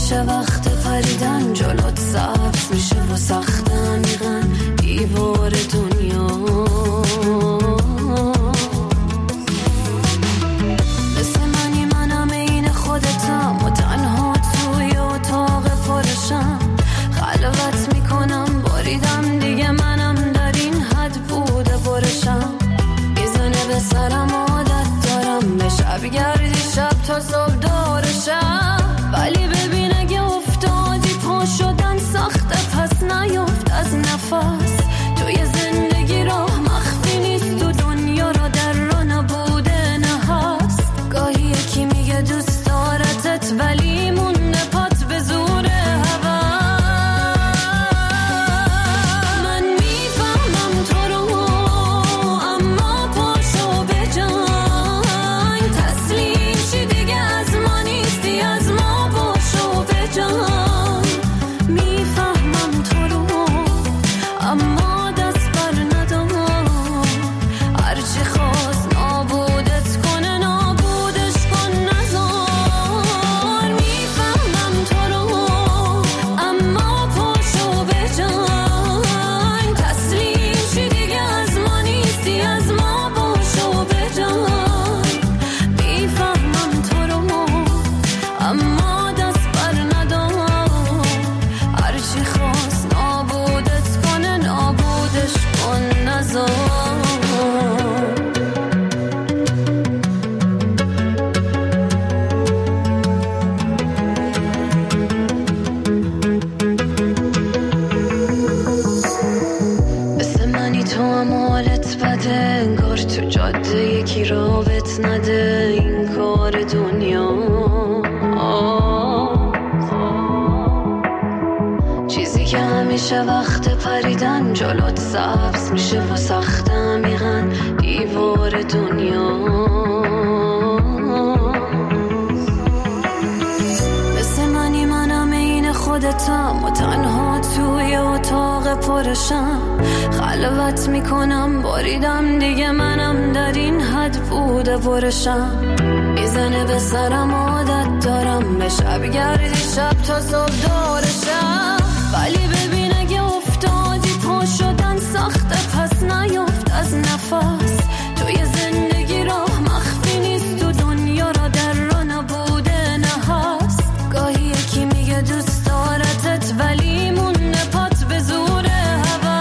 میشه وقت پریدن جلوت سبز میشه و سخت عمیقاً دیوار دنیا. مثل منی منم این خودتم و تنها توی اتاق پرشم خلوت میکنم باریدم دیگه منم در این حد بوده برشم میزنه به سرم عادت دارم به شب گردی شب تا صبح دارشم ولی ببین اگه افتادی پا شدن سخته پس نیفت از نفس توی زندگی راه مخفی نیست تو دنیا را در را نبوده نه هست گاهی یکی میگه دوست دارتت ولی مونده پات به زور هوا. من میفهمم تو رو اما پاشو به جان تسلیم شی دیگه از ما نیستی از ما باشو به جان. میفهمم تو رو اما دست بر ندار هرچی خواست نابودت کنه نابودش کن نزار. میفهمم تو رو اما پاشو به جان تسلیم شی دیگه از ما نیستی از ما باشو به جان. میفهمم تو رو اما دست بر ندار هرچی خواست نابودت کنه نابودش کن نزار. مثل منی تو هم حالت بده انگار تو جاده یکی رابط نده این کار دنیا. چیزی که همیشه وقت پریدن جلوت سبز میشه و سخت عمیقاً دیوار دنیا. مثل منی منم این خودتم و تنها توی اتاق پرشم خلوت میکنم باریدم دیگه منم در این حد بوده برشم میزنه به سرم عادت دارم به شب گردی شب تا صبح دارشم ولی ببین اگه افتادی پا شدن سخته پس نیفت از نفس توی زندگی راه مخفی نیست تو دنیا را در را نبوده نه هست گاهی یکی میگه دوست دارتت ولی مونده پات به زور هوا.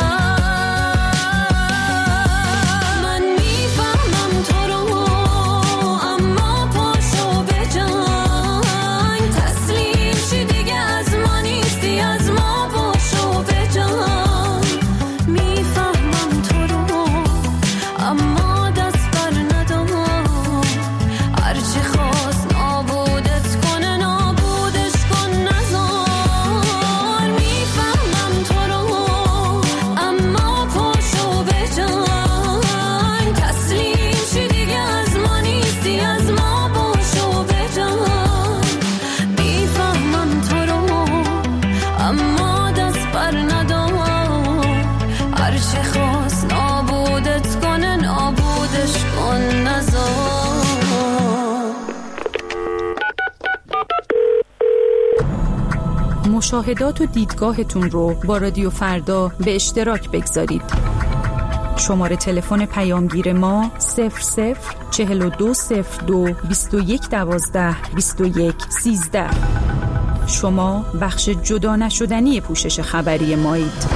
من میفهمم تو رو اما پاشو به جان تسلیم شی دیگه از ما نیستی از ما باشو به جان. میفهمم تو رو اما دست بر ندار هرچی خواست نابودت کنه نابودش کن نزار. میفهمم تو رو اما پاشو به جان تسلیم شی دیگه از ما نیستی از ما باشو به جان. میفهمم تو رو اما دست بر ندار هرچی خواست نابودت کنه نابودش کن نزار. مشاهدات و دیدگاهتون رو با رادیو فردا به اشتراک بگذارید. شماره تلفن پیامگیر ما 004202 2112 2113. شما بخش جدا نشدنی پوشش خبری مایید.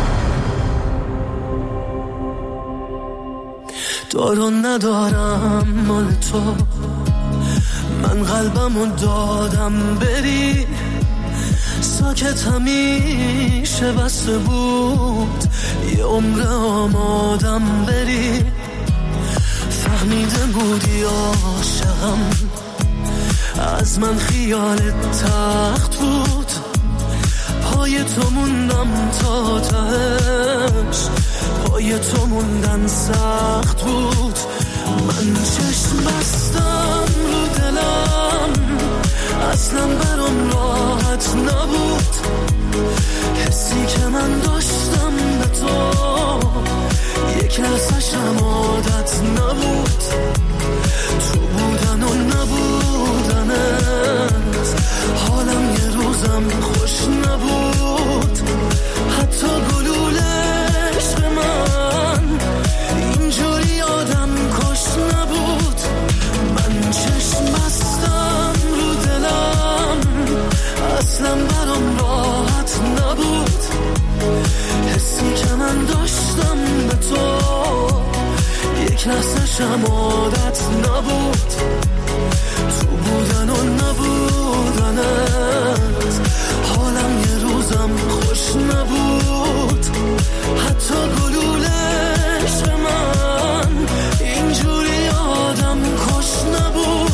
دارون ندارم مال تو من قلبمو دادم بری ساکت همیشه بسته بود یه عمر آمادم بری فهمیده بودی عاشقم از من خیالت تخت بود پای تو موندم تا تهش پای تو موندن سخت بود من چشم بستم رو دلم اصلا برام راحت نبود حسی که من داشتم به تو یک لحظه‌شم عادت نبود تو بودن و نبودنت حالم یه روزم لحظه‌شم عادت نبود، تو بودن و نبودنت. حالم یه روزم خوش نبود، حتی گلوله عشق من اینجوری آدم کش نبود.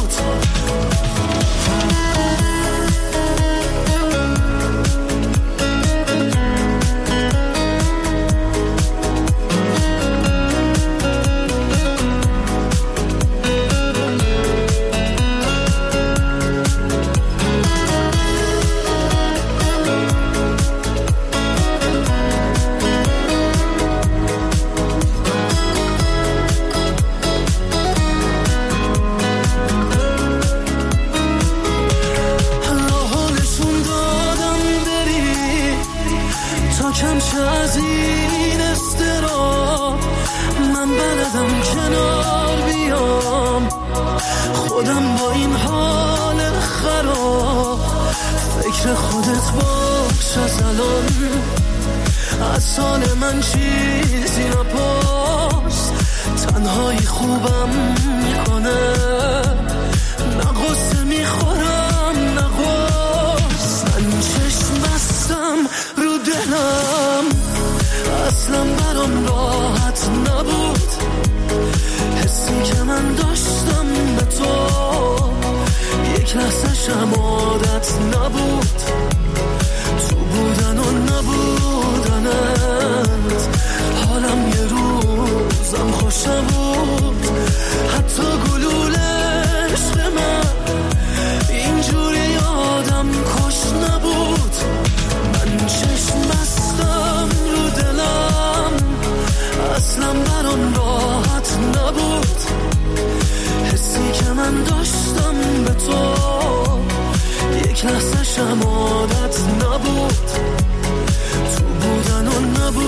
از این استرا من بلدم کنار بیام، خودم با این حال خراب. فکر خودت باش از الان، از حال من چیزی نپرس. تنهایی خوبم میکنه، نه غصه میخورم نه غصه. من چشم بستم رو دلم، اصلا برام راحت نبود. حسی که من داشتم به تو یک لحظه شم عادت نبود، تو بودن و نبودنت. حالم یه روزم خوش نبود، حتی گلوله عشق من اینجوری آدم کش نبود. من چشم بستم رو دلم، اصلا برام راحت نبود. حسی که من داشتم به تو یک لحظه شم عادت نبود، تو بودن و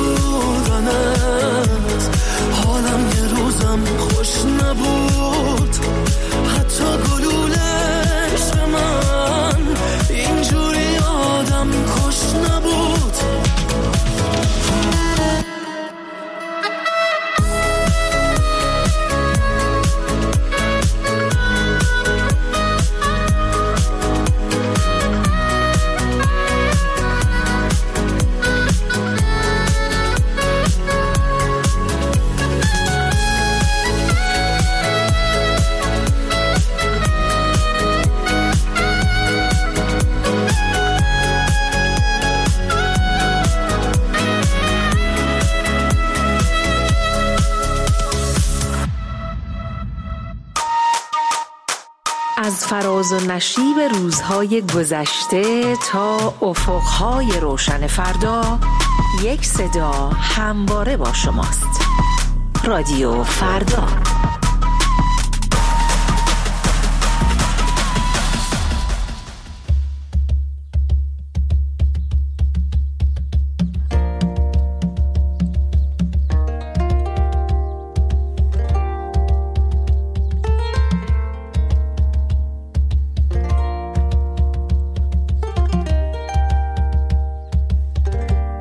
نبودنت. حالم یه روزم خوش نبود، حتی گلوله عشق من اینجوری آدم کش نبود. از فراز و نشیب روزهای گذشته تا افقهای روشن فردا، یک صدا همواره با شماست. رادیو فردا.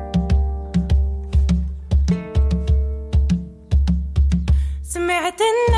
سمعت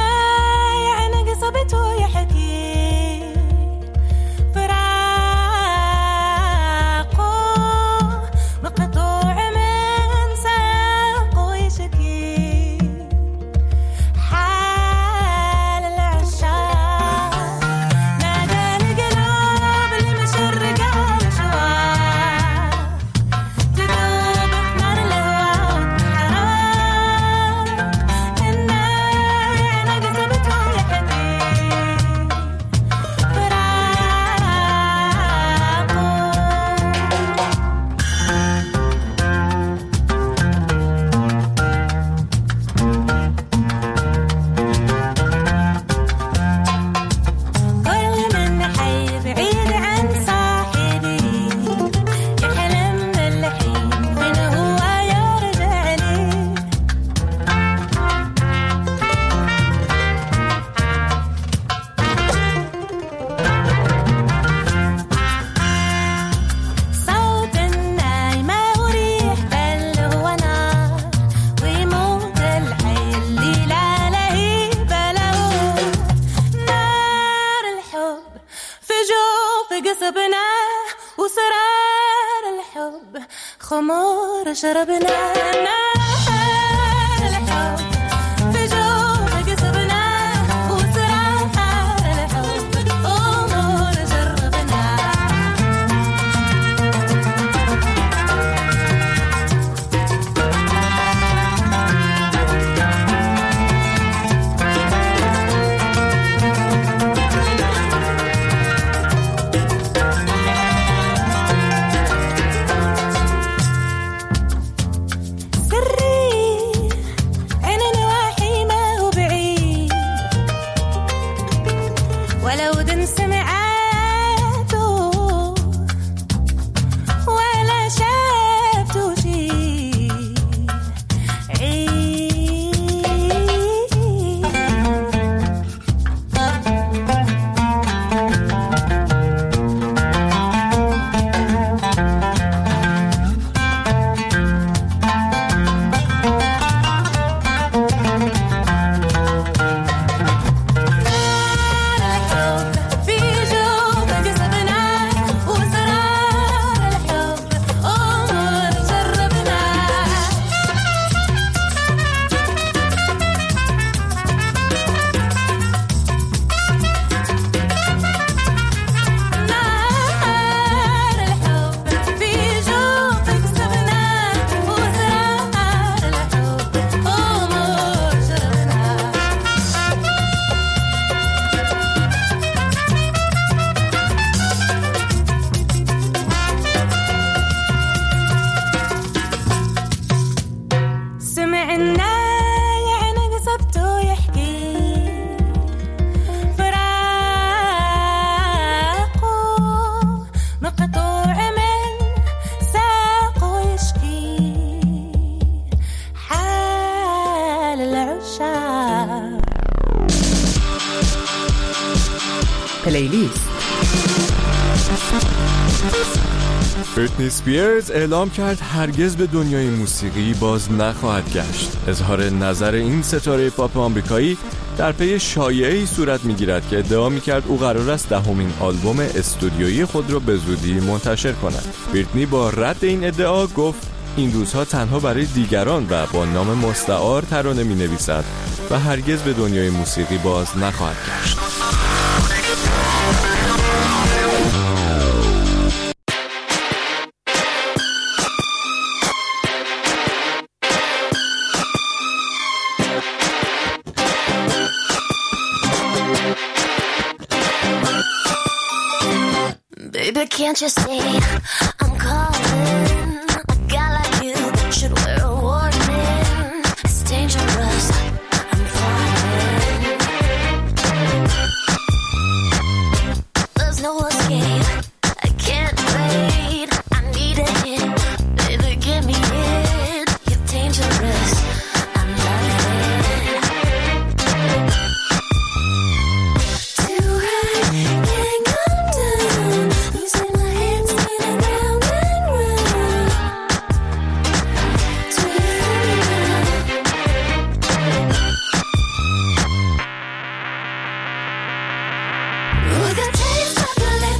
قصبنا وسرار الحب خمور شربنا نار الحب في جوف قصبنا وسرار الحب خمور شربنا پلیلیست. بریتنی اسپیرز اعلام کرد هرگز به دنیای موسیقی باز نخواهد گشت. اظهار نظر این ستاره پاپ آمریکایی در پی شایعه‌ای صورت می‌گیرد که ادعا می‌کرد او قرار است 10مین آلبوم استودیویی خود را به زودی منتشر کند. بریتنی با رد این ادعا گفت این روزها تنها برای دیگران و با نام مستعار ترانه می‌نویسد و هرگز به دنیای موسیقی باز نخواهد گشت. Baby, can't you see I'm calling? A guy like you should wear a warning. It's dangerous, I'm falling. There's no escape, I can't wait. I need a hit, baby, give me it. You're dangerous, I'm loving it. Too high, can't come down. Losing my head, spinning round and round. Do you feel me now? With a taste of your lips.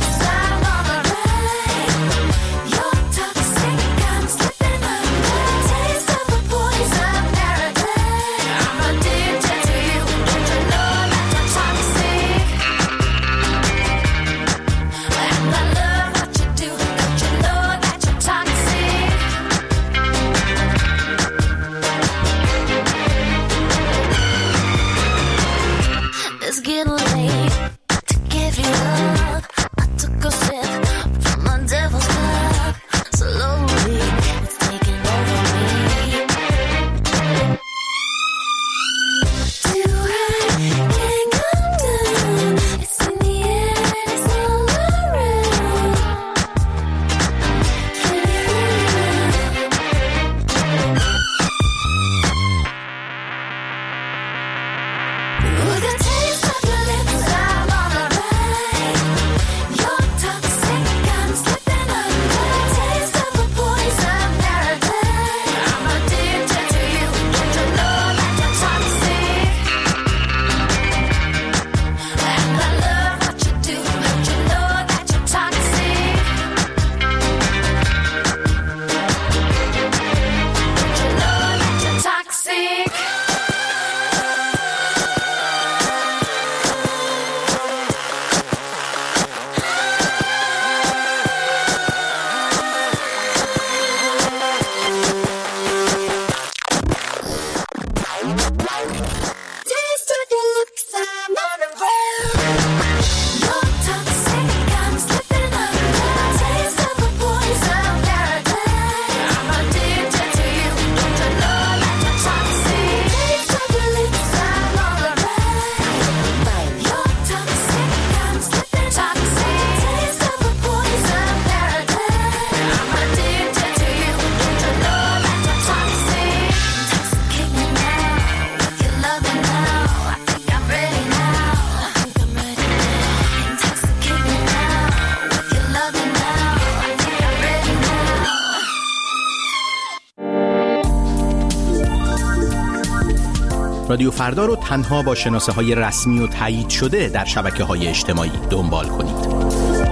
رادیو فردا رو تنها با شناسه‌های رسمی و تایید شده در شبکه‌های اجتماعی دنبال کنید.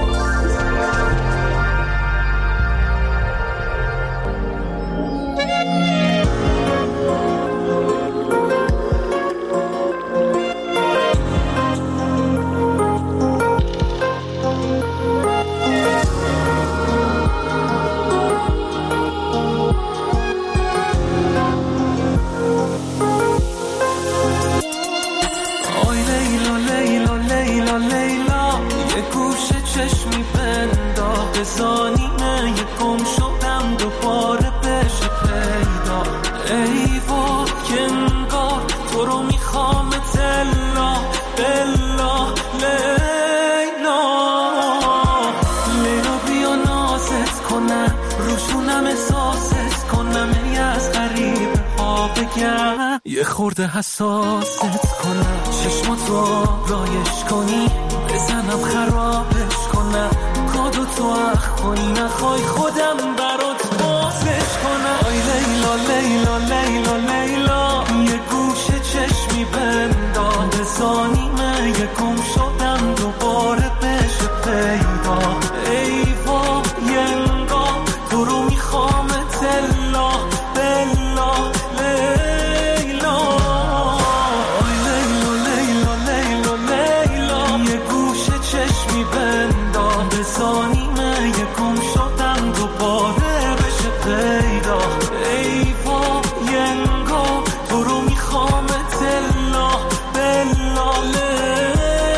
یه خورده حساست کنم، چشماتو رایش کنی، بزنم خرابش کنم، کادو تو اخ کنی، نخوای خودم برات بازش کنم. آی لیلا لیلا لیلا لیلا، یه گوشه چشمی بندام، بزانیمه یه گم شدم دوباره بشه پیدا. ای وا یه انگاه تو رو میخوام تلا بلا لیلا. آی لیلا لیلا لیلا لیلا، یه گوشه چشمی بندام، بزانیمه یه گم شدم دوباره بشه پیدا. ای وا یه انگاه تو رو میخوام تلا بلا لیلا.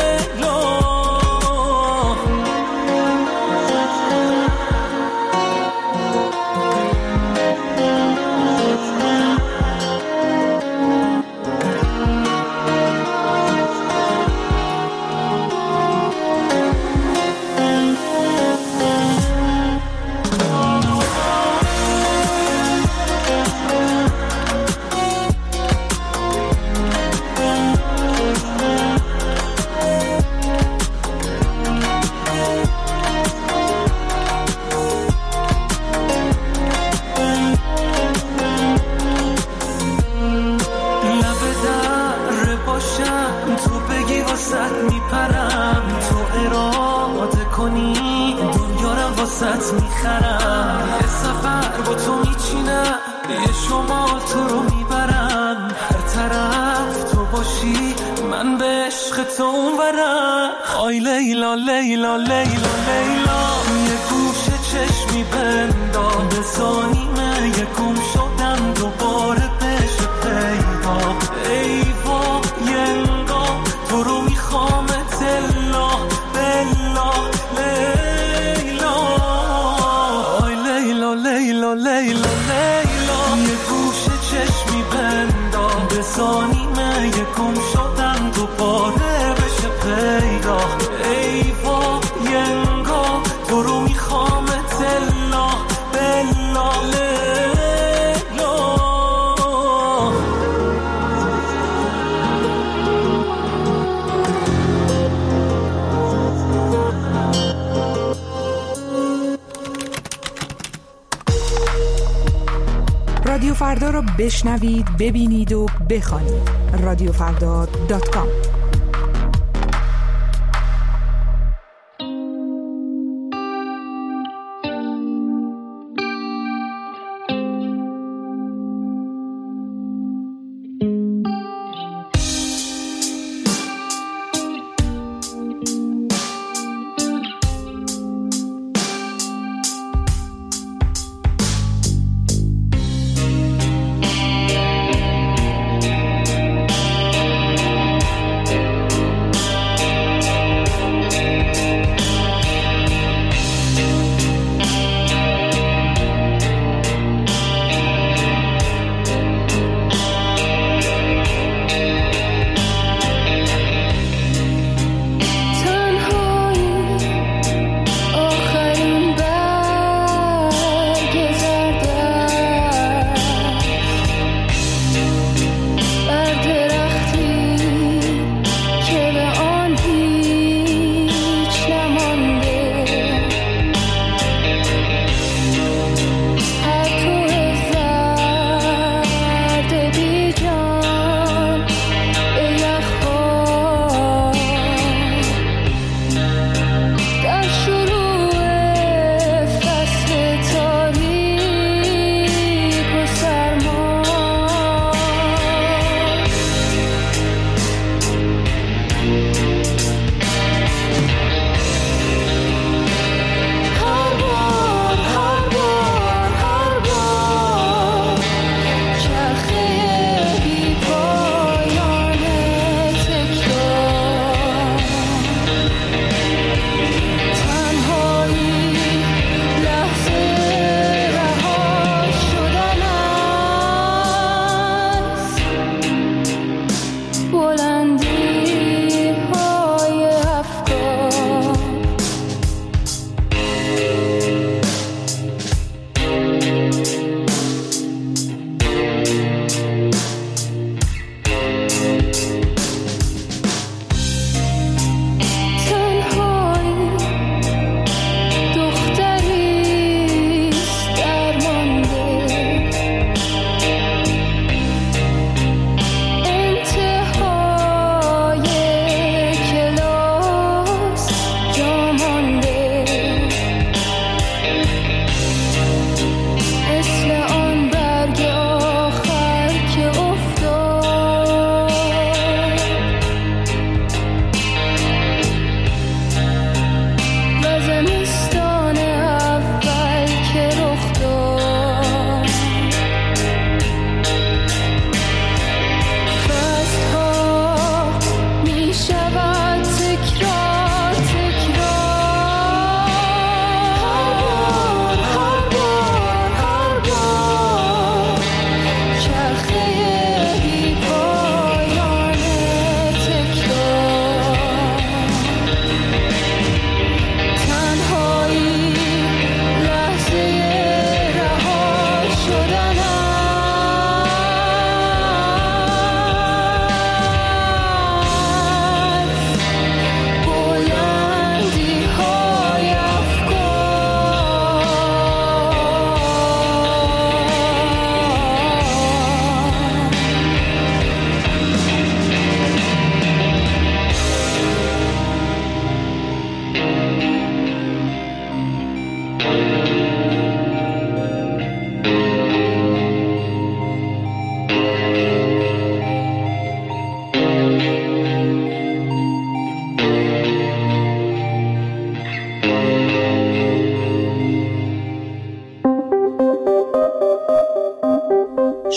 میخرم یه سفر با تو میچینم، یه شمال تو رو میبرم، هر طرف تو باشی من به عشق تو اونورم. آی لیلا لیلا لیلا لیلا، یه گوشه چشمی بندام، بزانیمه یه گم شدم دوباره بشه پیدا. ای وا یه انگاه تو رو میخوام تلا بلا لیلا. لیلا لیلا لیلا، یه گوشه چشمی بندام، بزانیمه یه گم شدم دوباره بشه پیدا. ای وا یه انگاه تو رو میخوام تلا بلا لیلا. رادیو فردا رو بشنوید، ببینید و بخوانید. radiofrda.com.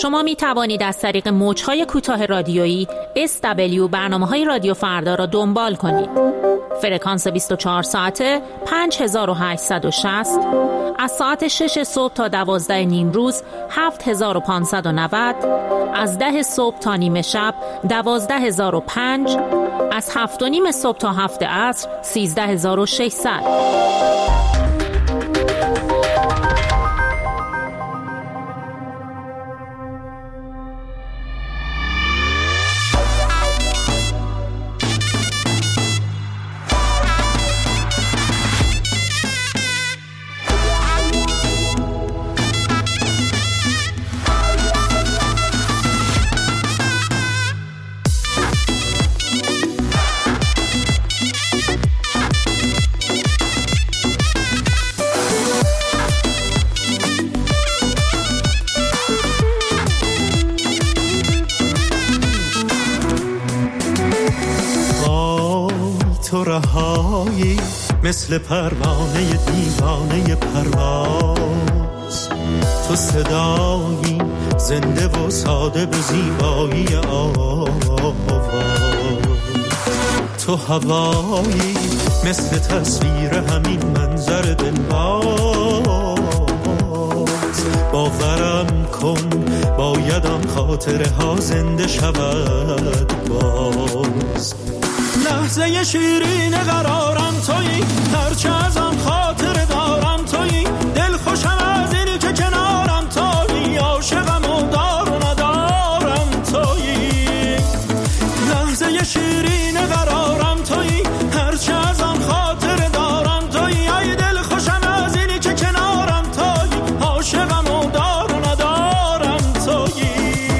شما می توانید از طریق موج‌های کوتاه رادیویی SW برنامه‌های رادیو فردا را دنبال کنید. فرکانس 24 ساعته 5860، از ساعت 6 صبح تا 12 نیم روز 7590، از 10 صبح تا نیمه شب 12005، از 7 و نیم صبح تا 7 عصر 13600. رهایی مثل پروانه دیوانه پرواز، تو صدایی زنده و ساده به زیبایی آواز، تو هوایی مثل تصویر همین منظر دلباز، باورم کن بایدم خاطره ها زنده شود باز. لحظه شیرین قرارم تویی، هرچه ازم خاطر دارم تویی، دل خوشم از اینی که کنارم تویی، عاشقم و دار و ندارم تویی. لحظه شیرین قرارم تویی، هرچه ازم خاطر دارم تویی، ای دل خوشم از اینی که کنارم تویی، عاشقم و دار و ندارم تویی.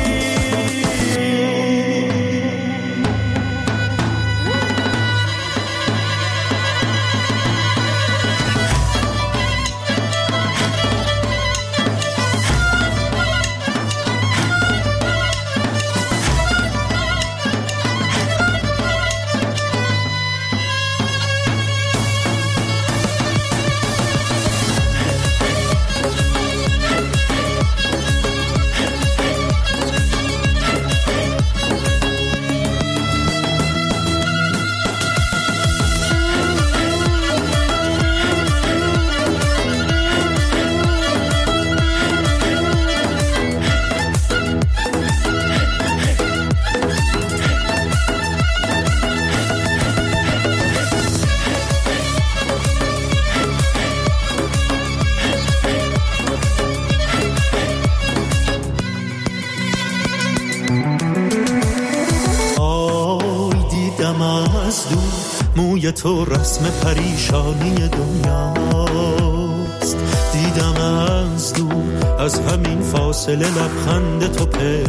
موی تو رسم پریشانی دنیاست، دیدم از دور از همین فاصله لبخند تو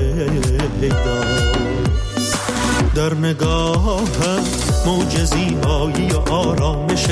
پیداست، در نگاهت موج زیبایی و آرامش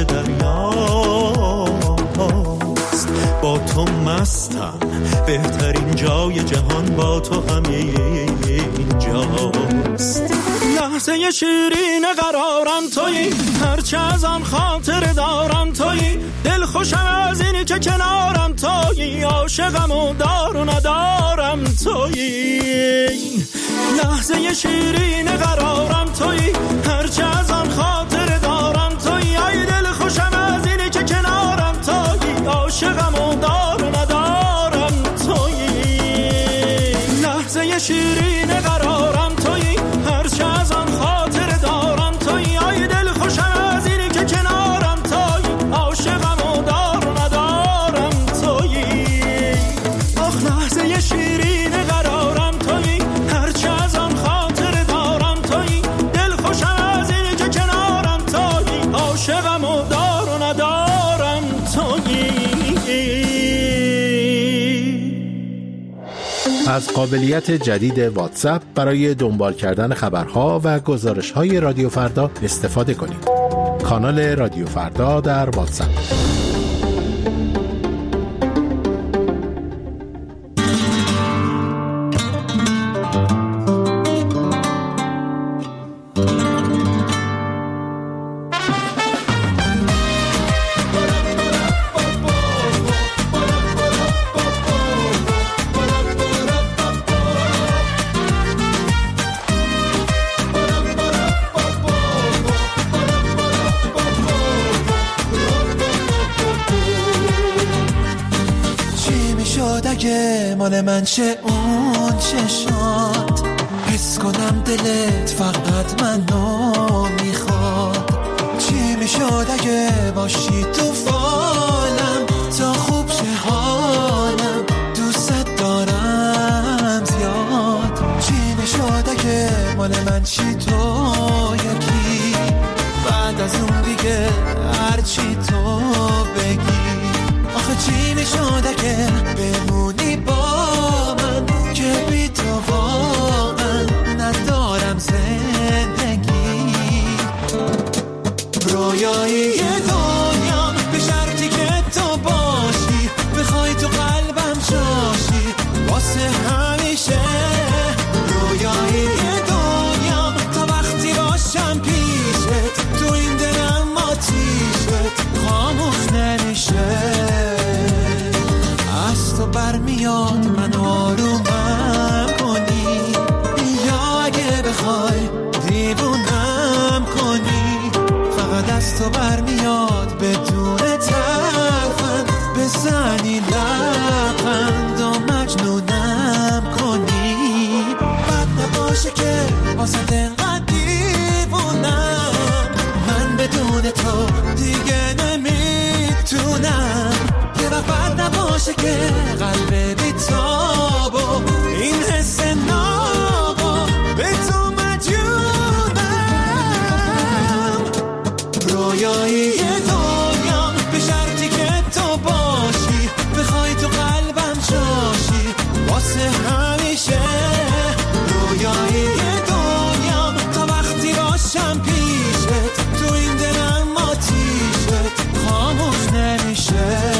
دریاست، با تو مستم بهترین جای جهان با تو همین جاست. لحظه شیرین قرارم تویی، هرچه ازم خاطر دارم تویی، دل خوشم از اینی که کنارم تویی، عاشقم و دار و ندارم تویی. لحظه شیرین قرارم تویی، هرچه ازم خاطر دارم تویی، ای دل خوشم از اینی که کنارم تویی، عاشقم و دار و ندارم تویی. لحظه شیرین قرارم تویی، هرچه ازم خاطر دارم تویی، ای دل خوشم از اینی که کنارم تویی، عاشقم و دار و ندارم تویی. آخ لحظه شیرین قرارم تویی، هرچه ازم خاطر دارم تویی، دل خوشم از اینی که کنارم تویی، عاشقم و دار و ندارم تویی. از قابلیت جدید واتساپ برای دنبال کردن خبرها و گزارش‌های رادیو فردا استفاده کنید. کانال رادیو فردا در واتساپ. اگه مال من چه اون چشات، حس کنم دلت فقط منو میخواد. چی میشد اگه باشی تو فالم، تا خوب شه حالم، دوست دارم زیاد. چی میشد اگه مال من چی تو یکی، بعد از اون دیگه هرچی تو بگی. آخه چی میشد اگه بمونی با من، که بی تو واقعا ندارم زندگی. رویایی دنیا به شرطی که تو باشی، بخوای تو قلبم جاشی واسه همیشه. رویایی دنیا تا وقتی باشم پیشت، تو این دلم آتیشت خاموش نمیشه. از تو برمیاد من آرومم کنی، یا اگه بخوای دیوونم کنی. فقط از تو برمیاد بدون ترفند، بزنی لبخند و مجنونم کنی. بد نباشه که واسه دلقدر دیوونم، من بدون تو دیگه نمیتونم. یه وقت بد نباشه که قلب بیتاب و این حس نابا به تو مجنونم. رویایی دنیا به شرطی که تو باشی، بخوای تو قلبم جاشی واسه همیشه. رویایی دنیا تا وقتی باشم پیشت، تو این دلم آتیشت خاموش نمیشه.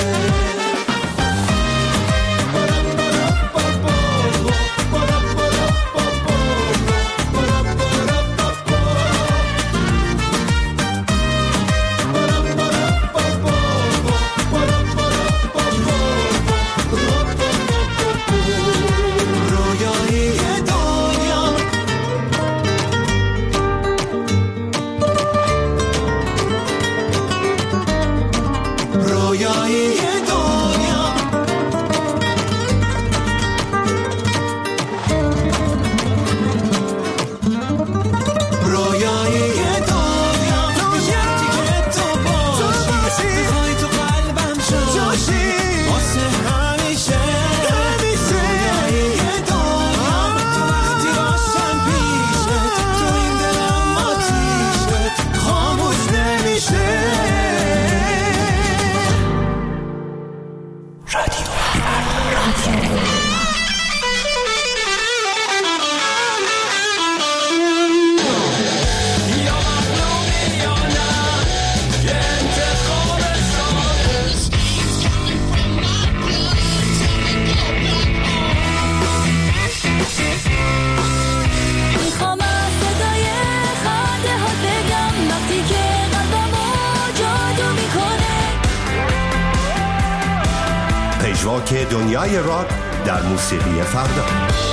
پژواک دنیای راک در موسیقی فردا.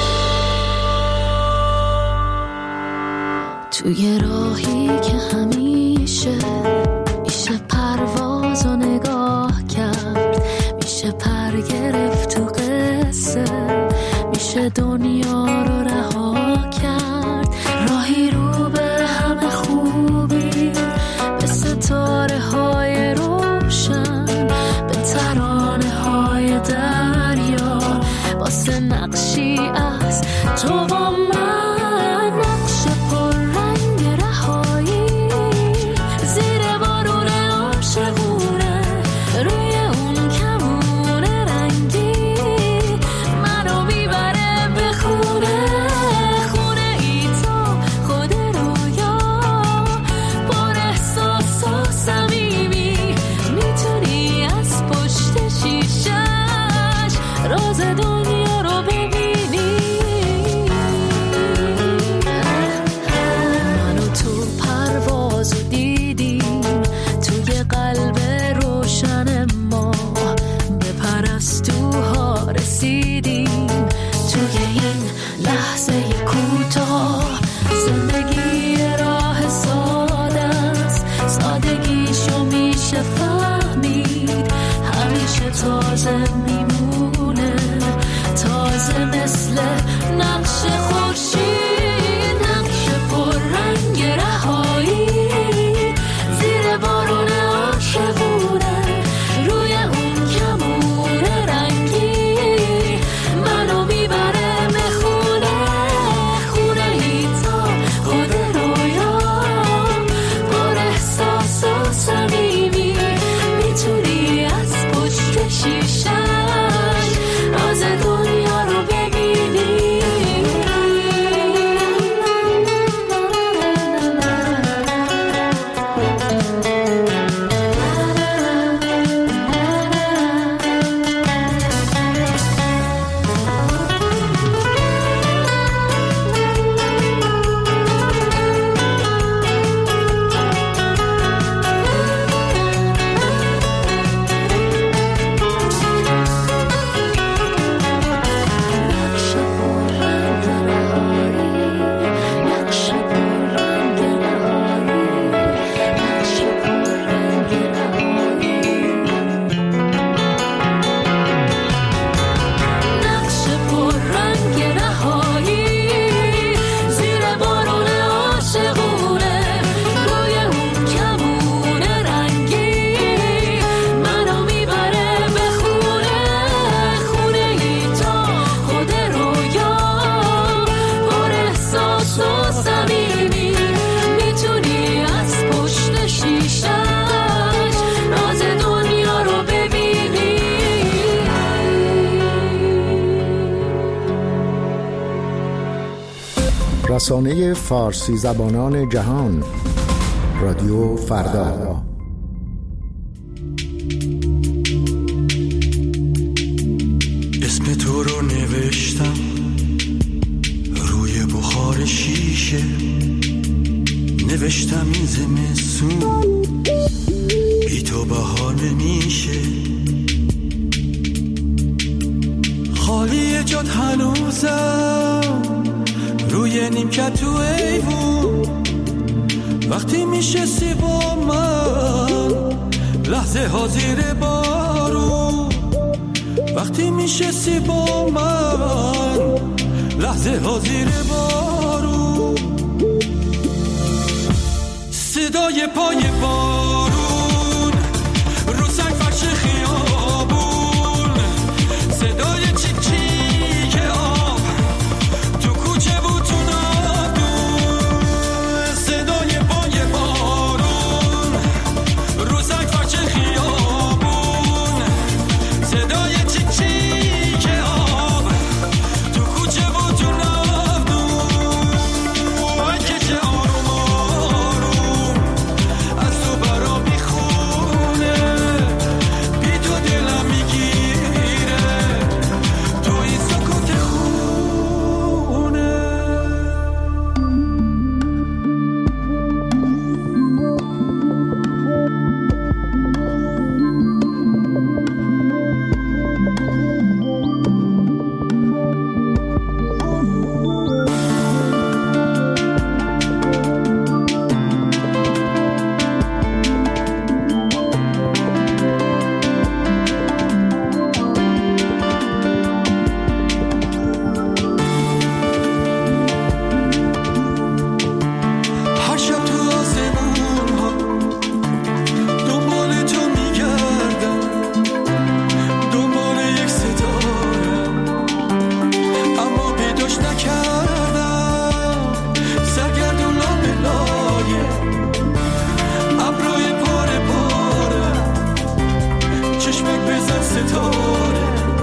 توی راهی که همیشه میشه پرواز و نگاه کرد، میشه پر گرفت تو قصه، میشه دنیا رو رها کرد. راهی رو به همه خوبی، به ستاره های روشن، به ترانه های دریا، واسه نقشی از تو و من، نقش پر رنگ رهایی، زیر بارون عاشقونه، روی اون کمون رنگی، منو میبره به خونه، خونه ای تو خود رویا، پر احساس و صمیمی، میتونی از پشت شیشش راز دنیا رو ببینی. منو تو پروازو دیدیم، توی قلب روشن ما به پرستوها رسیدیم. توی این لحظه کوتاه زندگی راه ساده است، سادگیشو میشه فهمید، همیشه تازه میمونه. تازه مثل نقش خورشید، نقش پر رنگ رهایی زیر بارون عاشقونه، روی اون کمون رنگی منو میبره مخونه، خونه ای تا خود رویا، پر احساس و صمیمی، میتونی از پشت شیشش راز دنیا رو ببینی. رسانه فارسی زبانان جهان، رادیو فردا. اسم تو رو نوشتم روی بخار شیشه، نوشتم این زمستون بی تو بهار نمیشه، خالی جات هنوزم روی نیمکت تو ایوون، وقتی میشستی با من لحظه ها زیر بارون، وقتی میشستی با من لحظه ها زیر بارون، صدای پای بارون رو سنگ فرش خیابون، صدای چیک چیک آب تو کوچه بود تو نادون، صدای پای بارون رو سنگ فرش خیابون، صدای چیک چیک آب تو کوچه بود تو نادون، کشه آروم آروم از تو برا میخونه، بی تو دلم میگیره تو این سکوت خونه. هر شب تو آسمون ها دنبال تو میگردم، دنبال یک ستاره اما پیداش نکردم، سرگردونم به لایه ابروی پاره پاره، چشمک بزن ستاره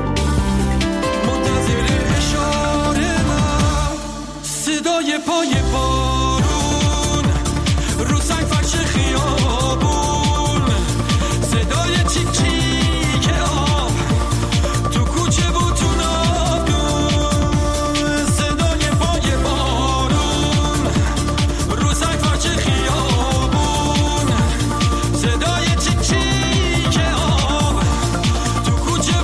منتظر اشاره من، صدای پای بارون رو سنگ فرش خیابون، صدای چیک چیک آب تو کوچه بود تو نادون، صدای پای بارون رو سنگ فرش خیابون، صدای چیک چیک آب تو کوچه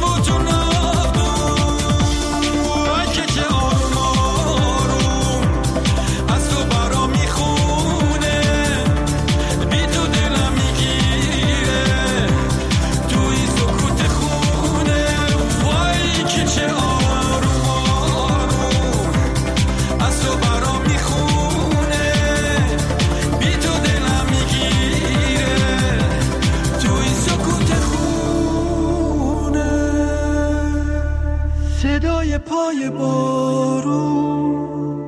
صدای پای بارون.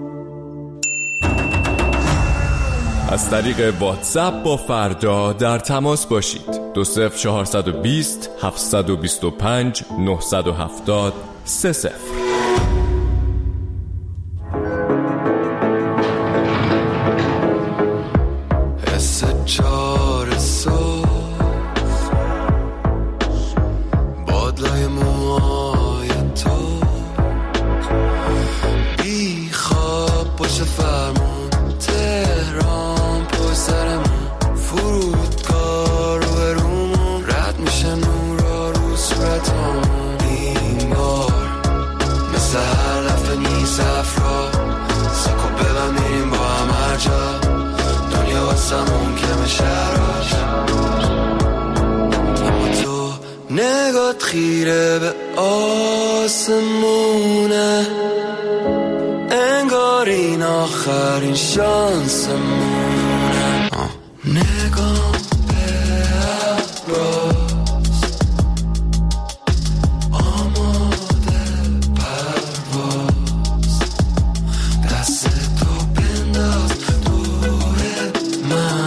از طریق واتساپ با فردا در تماس باشید. 20420 725 970 30. حس چار سو بادلای موهای تو بی خواب باشه فرمون تهران پای سرمون فرودگاه رو برومون رد میشه نورا رو صورتمون این بار مثل هر دفعه نیست افرا سکو ببن میریم با هم هر جا دنیا واسمون کم شراش اما تو نگات خیره به آسمونه انگار این آخرین شانسمونه نگاه به ابراز آماده پرواز دست تو بنداز دور من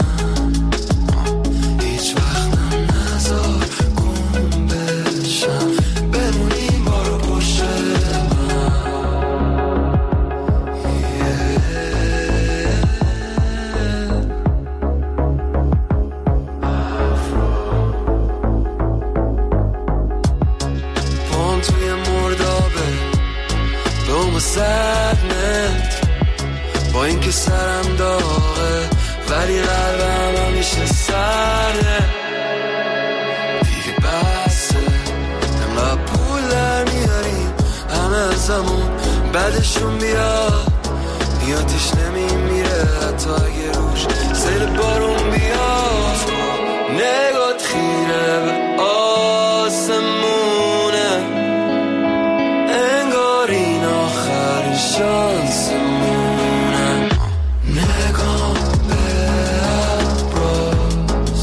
هیچ وقت نذار گم بشم بمونیم بارو پشت صدمت با اینکه سرم داغه ولی قلبم همیشه سرده دیگه بسه انقدر پول در میاریم همه ازمون بعدشون بیاد نیاتش نمیمیره حتی اگه روش سیل بارون بیاد نگات خیره به آسمونه انگار این آخرین شانسمونه نگاه به ابراز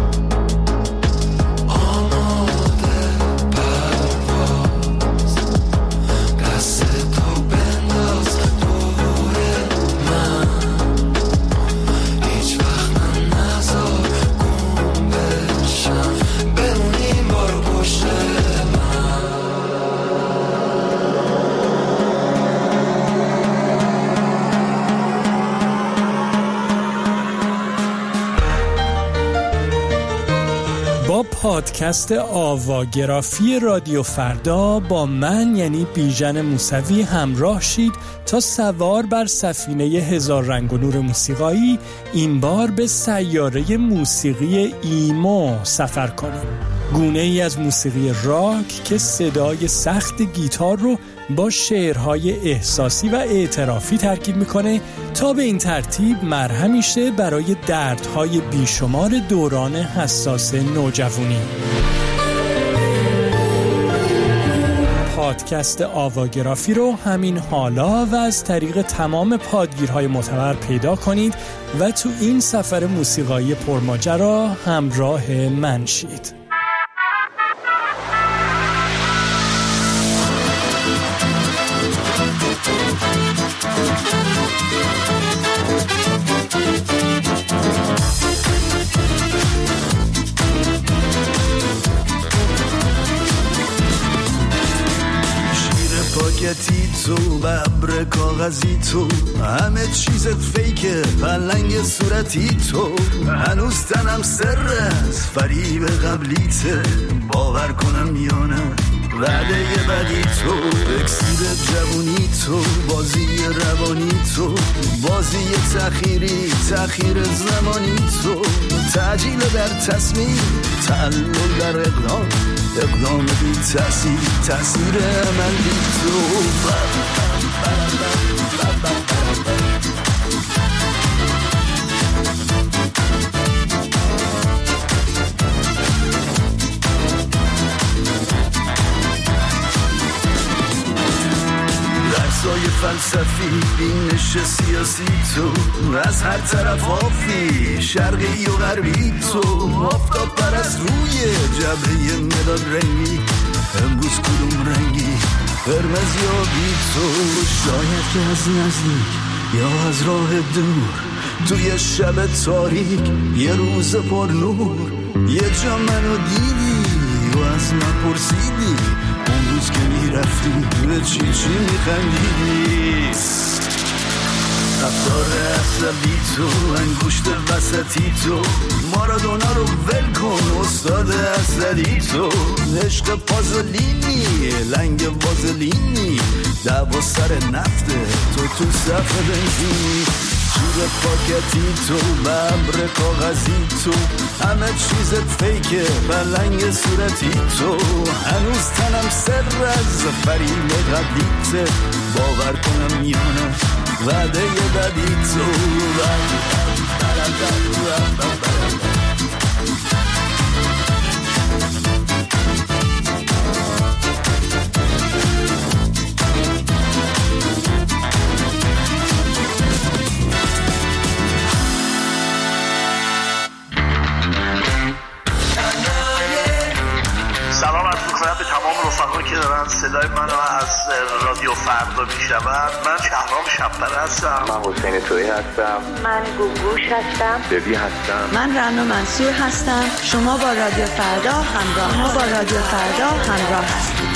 آماده پرواز دست تو بنداز دور من هیچ وقت نذار گم بشم بمونیم بارو پشت با پادکست آواگرافی رادیو فردا با من یعنی بیژن موسوی همراه شید تا سوار بر سفینه هزار رنگ و نور موسیقایی این بار به سیاره موسیقی ایمو سفر کنیم. گونه ای از موسیقی راک که صدای سخت گیتار رو با شعرهای احساسی و اعترافی ترکیب میکنه تا به این ترتیب مرهمی شه برای دردهای بیشمار دوران حساس نوجوانی. پادکست آواگرافی رو همین حالا و از طریق تمام پادگیرهای معتبر پیدا کنید و تو این سفر موسیقایی پرماجرا همراه من شید. پاکتی تو ببر کاغذی تو همه چیزت فیکه پلنگ صورتی تو هنوز تنم سر از فریب قبلیته باور کنم یا نه وعده بدی تو اکسیر جوونی تو بازی روانی تو بازی تأخیر زمانی تو تعجیل در تصمیم تعلل در اقدام بی تأثیر عملی تو درسای فلسفی بینش سیاسی تو از هر طرف آفی شرقی و غربی تو آفتاب پرست روی جبهه مداد رنگی امروز کدوم رنگی، قرمز یا بی تو؟ شاید که از نزدیک یا از راه دور، توی شب تاریک یه روز پر نور، یه جا منو دیدی و از من پرسیدی اون روز که میرفتی به چی میخندیدی. رفتار عصبی تو، انگشت وسطی تو، مارادونا رو ول کن استاد اسدی تو، عشق پازلینی لنگ وازلینی، دعوا سر نفته تو صف بنزینی، جیب پاکتی تو، ببر کاغذی تو، همه چیزت فیکه بلنگ صورتی تو، هنوز تنم سر از فریب قبلیته، باور کنم میانه وعده بدی تو. سلام عرض می‌کنم به تمام رفقایی که دارن صدای منو از رادیو فردا میشنون. من شهرام شب‌پره هستم. من حسین تویی هستم. من گوگوش هستم. ببی هستم. من رنا منصور هستم. شما با رادیو فردا همراه هستید.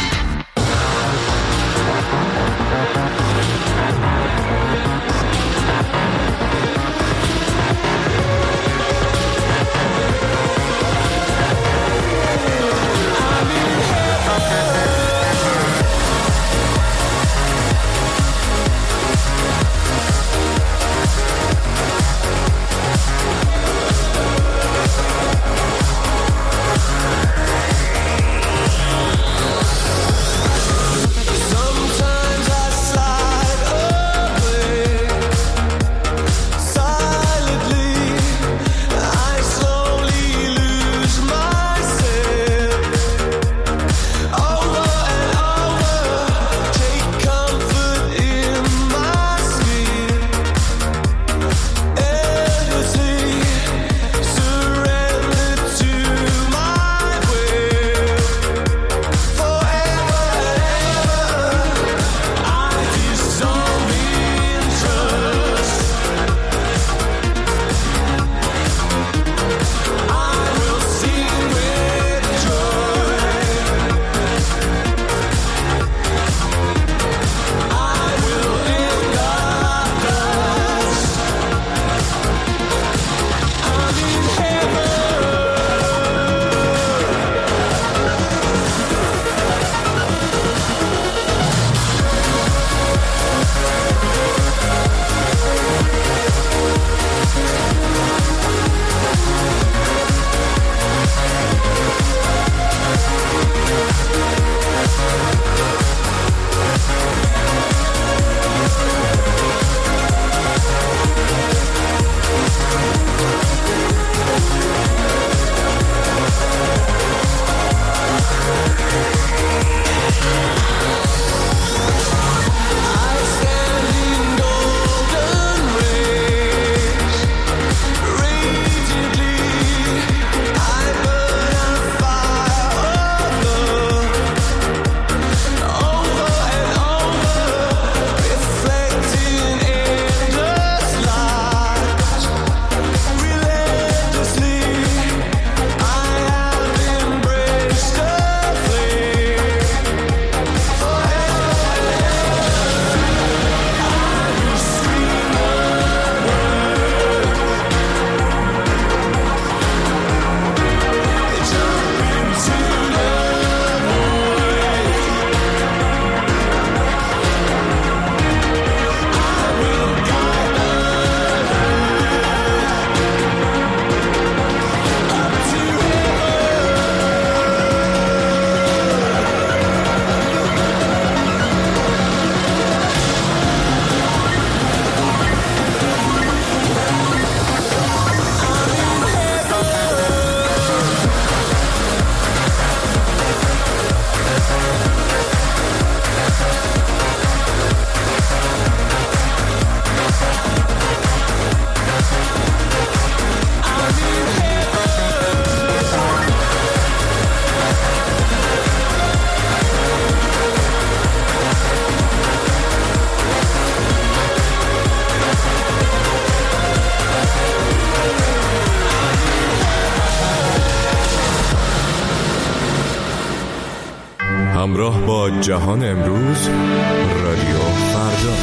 همراه با جهان امروز، رادیو فردا.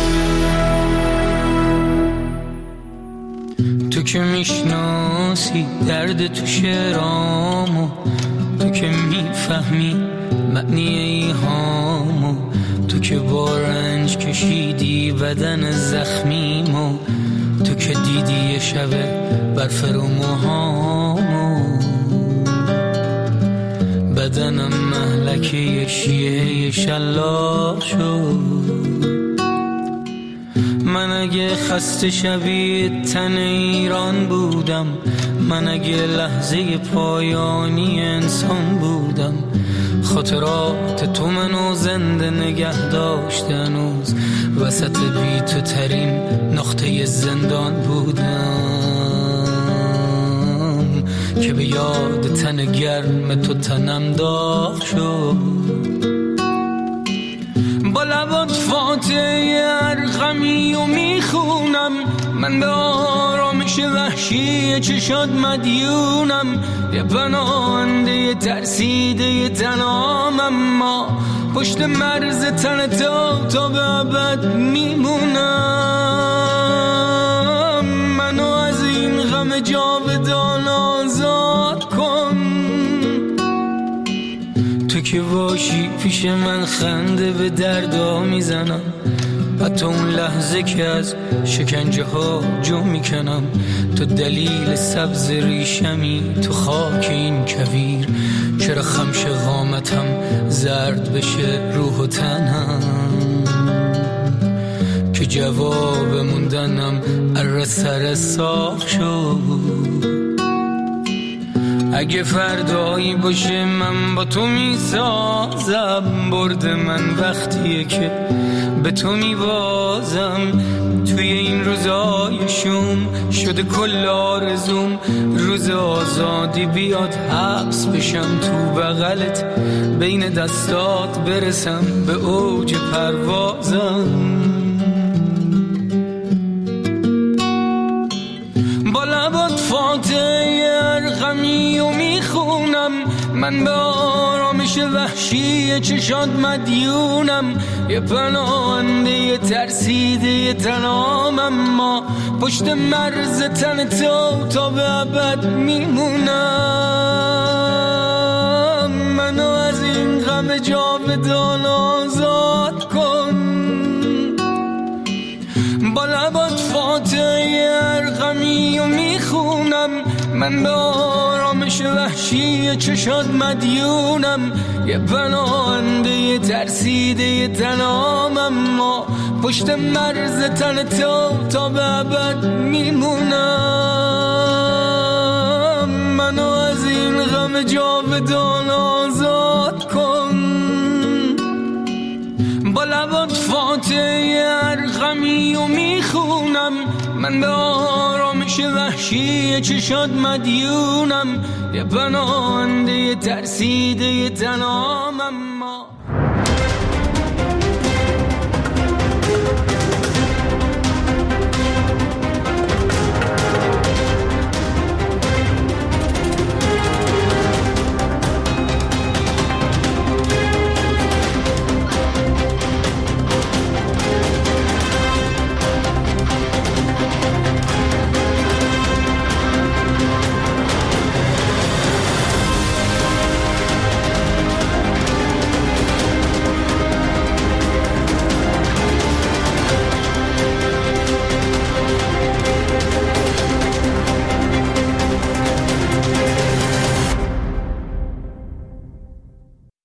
تو که میشناسی درد تو شعرامو، تو که میفهمی معنی ایهامو، تو که با رنج کشیدی بدن زخمیمو، تو که دیدی یه شبه برف رو موهامو، بدنم مهلکه یه شیعه شلاق شد. من اگه خسته شبیه تن ایران بودم، من اگه لحظه پایانی انسان بودم، خاطرات تو منو زنده نگه داشت هنوز، وسط بی تو ترین نقطه زندان بودم، که به یاد تن گرم تو تنم داغ شد. با لبات فاتحه ارقمی و میخونم، من به آرامش وحشی چشات مدیونم، یه پناهنده ترسیده تنام، اما پشت مرز تن تا به ابد میمونم. منو از این غم جاودان آزاد کن، تو که باشی پیش من خنده به دردا میزنم، حتی اون لحظه که از شکنجه ها جو میکنم. تو دلیل سبز ریشمی تو خاک این کویر، چرا خمش قامتم زرد بشه روح و تنم، که جواب موندنم اره سر ساخ شد. اگه فردایی باشه من با تو میسازم، برد من وقتیه که به تو میبازم. توی این روزای شوم شده کل آرزوم، روز آزادی بیاد حبس بشم تو بغلت، بین دستات برسم به اوج پروازم. با لبات فاتحه ارقمی و میخونم، من به آرامش وحشی چشات مدیونم، یه پناهنده ترسیده تنام، اما پشت مرز تن تا به ابد میمونم. منو از این غم جاودان آزاد کن. با لبات فاتحه ارقمی و میخونم، من به آرامش وحشی چشات مدیونم، یه پناهنده ترسیده تنام، اما پشت مرز تن تا به ابد میمونم. منو از این غم جاودان آزاد کن. با لبات فاتحه ارقمی و میخونم، من به آرامش وحشی چشات مدیونم، یه پناهنده ترسیده تنام، اما